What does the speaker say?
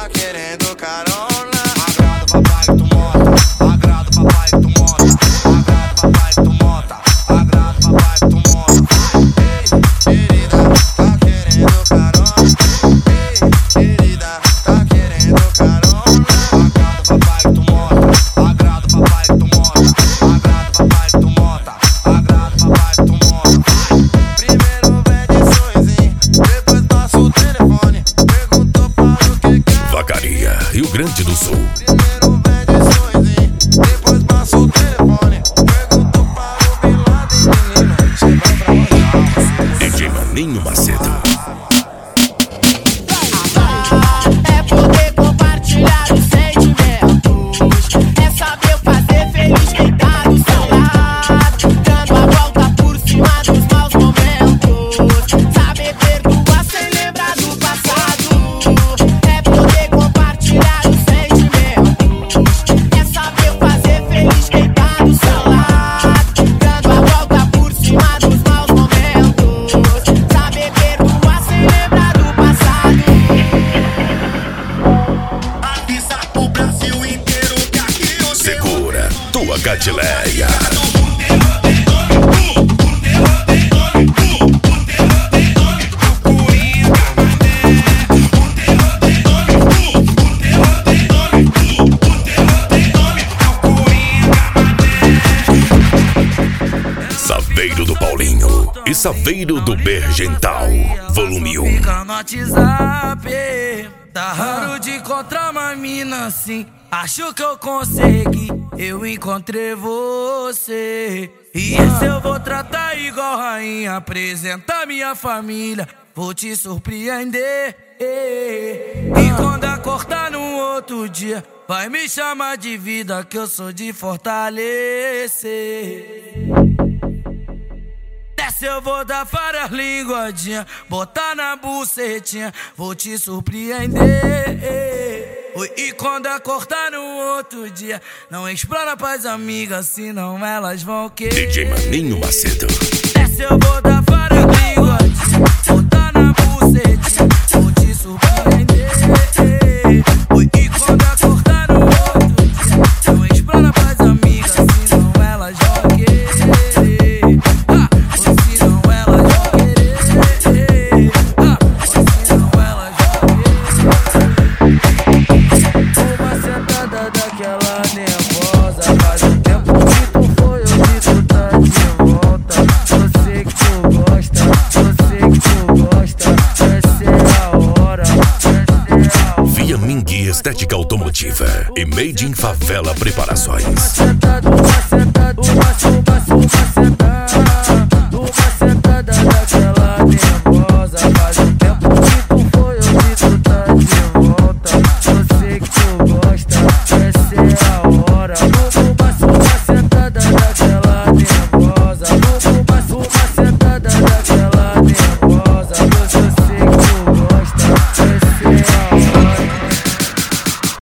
tá querendo carona. Agrada o papai que tu monta, agrada o papai que tu monta, agrada o papai que tu monta, agrada o papai que tu monta. Ei, querida, tá querendo carona. Ei, querida, tá querendo carona. Agrada o papai que tu monta, agrada o papai que tu monta, agrada o papai que tu monta, agrada o papai que tu monta. Primeiro pede sonzinho, depois passa o telefone, perguntou para o que quer. Vacaria, Rio Grande do Sul. Primeiro pede sonzinho, depois passa o telefone, perguntou para o Bin Laden, menino, cê vai pra onde? DJ Maninho Macedo. É poder compartilhar os sentimentos, é saber fazer feliz quem tá do seu lado, dando a volta por cima dos maus momentos, saber perdoar sem lembrar do passado. É poder compartilhar os sentimentos, é saber fazer feliz quem tá do seu lado, dando a volta por cima dos maus momentos, saber perdoar sem lembrar do passado. Avisa pro Brasil inteiro que aqui o Segura tua Gadileia. Saveiro do Paulinho e Saveiro do Bergental, volume 1. Fica no WhatsApp, tá raro de encontrar uma mina assim. Acho que eu consegui, eu encontrei você. E esse eu vou tratar igual rainha, apresentar minha família, vou te surpreender. E quando acordar no outro dia, vai me chamar de vida, que eu sou de fortalecer. Dessa eu vou dar várias linguadinhas, botar na bucetinha, vou te surpreender. E quando acordar no outro dia, não explora pras amigas, senão elas vão querer. DJ Maninho Macedo. Dessa eu vou dar várias linguadinhas, botar na bucetinha, vou te surpreender. E quando acordar no outro dia, não explora pras amigas, senão elas vão querer. Estética automotiva e Made in Favela Preparações. Uma